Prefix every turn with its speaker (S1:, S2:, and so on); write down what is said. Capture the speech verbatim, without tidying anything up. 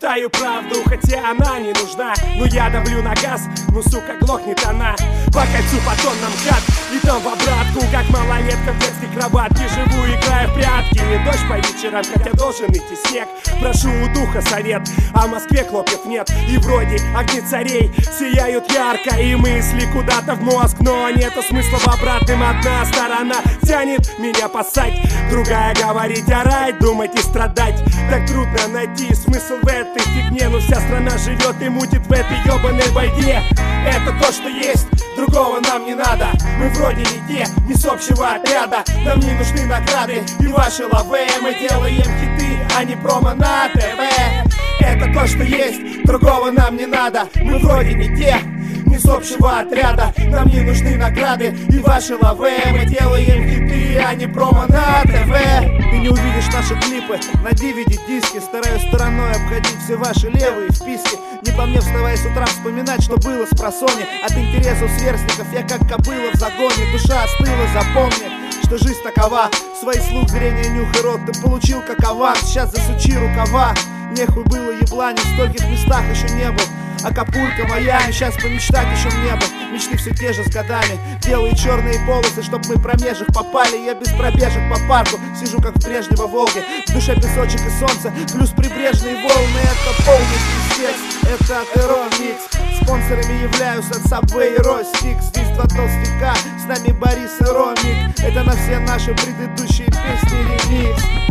S1: шептаю правду, хотя она не нужна. Но я давлю на газ, ну сука, глохнет она. По кольцу по тоннам кат, и там в обратку, как малолетка в детской кроватке. Живу, играя в прятки, не дождь по вечерам, хотя должен идти снег. Прошу у духа совет, а в Москве хлопьев нет. И вроде огни царей сияют ярко, и мысли куда-то в мозг, но нету смысла в обратном. Одна сторона тянет меня поссать, другая говорить, орать, думать и страдать. Так трудно найти смысл в этой фигне, но вся страна живет и мутит в этой ебаной войне. Это то, что есть, другого нам не надо. Мы вроде не те, не с общего отряда. Нам не нужны награды и ваши лавы. Мы делаем хиты, а не промо на ТВ. Это то, что есть, другого нам не надо. Мы вроде не те, не с общего отряда. Нам не нужны награды и ваши лавы. Мы делаем хиты, а не промо на ТВ.
S2: Ты не увидишь наши клипы на ди ви ди-диске. Стараюсь стороной обходить все ваши левые вписки. Не по мне вставая с утра вспоминать, что было с просони. От интересов сверстников я как кобыла в загоне. Душа остыла, запомни, что жизнь такова. Свои слух, зрение, нюх и рот ты получил как аванс. Сейчас засучи рукава. Нехуй было еблани, в стольких местах еще не был. Акапулько, Майами, сейчас помечтать еще не был. Мечты все те же с годами, белые и черные полосы, чтоб мы промежек попали. Я без пробежек по парку, сижу как в прежней Волге. В душе песочек и солнце, плюс прибрежные волны. Это полный пиздец, это Атеро Микс. Спонсорами являюсь от Subway и Ростик. Здесь два толстяка, с нами Борис и Ромик. Это на все наши предыдущие песни ремикс.